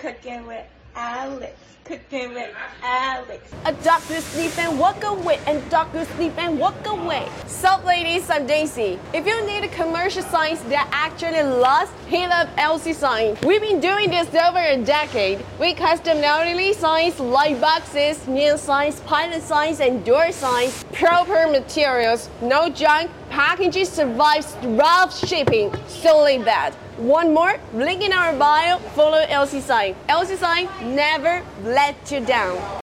Cooking with Alex. Cooking with Alex. A doctor sleep and walk away, and doctor sleep and walk away. Sup ladies, I'm Daisy. If you need a commercial science that actually lasts, hit up LC Science. We've been doing this over a decade. We custom elderly science, light boxes, meal science, pilot science, and door science. Proper materials, no junk, packaging survives rough shipping. So like that. One more, link in our bio, follow LC Science. LC Science never let you down.